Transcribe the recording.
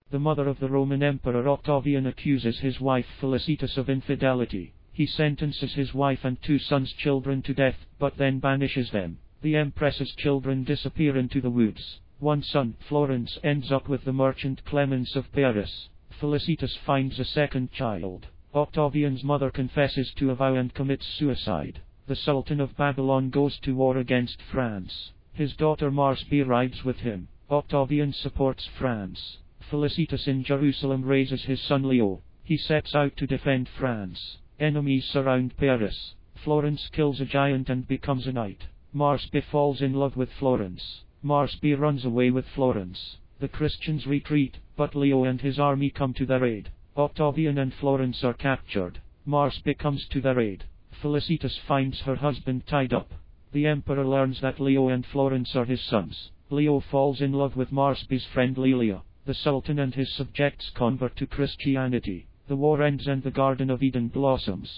The mother of the Roman Emperor Octavian accuses his wife Felicitas of infidelity. He sentences his wife and 2 sons' children to death, but then banishes them. The Empress's children disappear into the woods. One son, Florence, ends up with the merchant Clemens of Paris. Felicitas finds a second child. Octavian's mother confesses to a vow and commits suicide. The Sultan of Babylon goes to war against France. His daughter Marsby rides with him. Octavian supports France. Felicitas in Jerusalem raises his son Leo. He sets out to defend France. Enemies surround Paris. Florence kills a giant and becomes a knight. Marsby falls in love with Florence. Marsby runs away with Florence. The Christians retreat, but Leo and his army come to their aid. Octavian and Florence are captured. Marsby comes to their aid. Felicitas finds her husband tied up. The emperor learns that Leo and Florence are his sons. Leo falls in love with Marsby's friend Lelia. The Sultan and his subjects convert to Christianity. The war ends and the Garden of Eden blossoms.